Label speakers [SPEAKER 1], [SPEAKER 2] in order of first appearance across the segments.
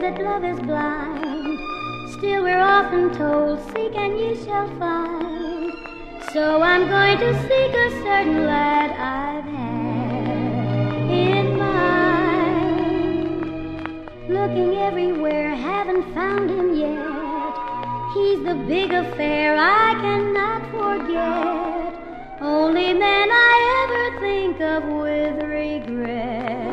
[SPEAKER 1] that love is blind. Still we're often told, seek and ye shall find. So I'm going to seek a certain lad I've had in mind. Looking everywhere, haven't found him yet. He's the big affair I cannot forget. Only man I ever think of with regret.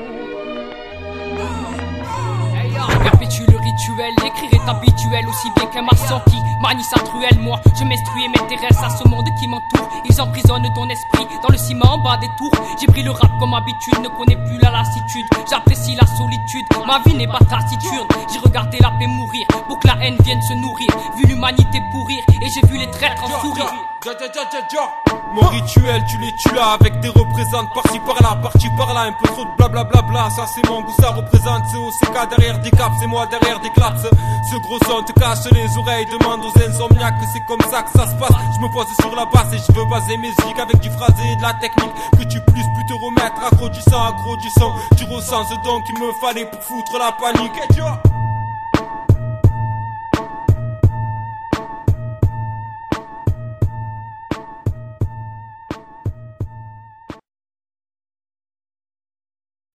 [SPEAKER 2] Perpétue le rituel, l'écrire est habituel aussi bien qu'un maçon qui manie sa truelle. Moi je m'instruis et m'intéresse à ce monde qui m'entoure. Ils emprisonnent ton esprit dans le ciment en bas des tours. J'ai pris le rap comme habitude, ne connais plus la lassitude. J'apprécie la solitude, ma vie n'est pas taciturne. J'ai regardé la paix mourir pour que la haine vienne se nourrir. Vu l'humanité pourrir et j'ai vu les traîtres en sourire.
[SPEAKER 3] Mon rituel, tu les tues là avec des représentantes par-ci par-là, un peu trop de blablabla. Ça c'est mon goût, ça représente COCK derrière des caps, c'est moi derrière des claps. Ce gros son te cache les oreilles, demande aux insomniaques que c'est comme ça que ça se passe. Je me pose sur la basse et je veux baser mes zigs avec du phrasé et de la technique. Que tu puisses plus te remettre, accro du sang, tu ressens ce don qu'il me fallait pour foutre la panique.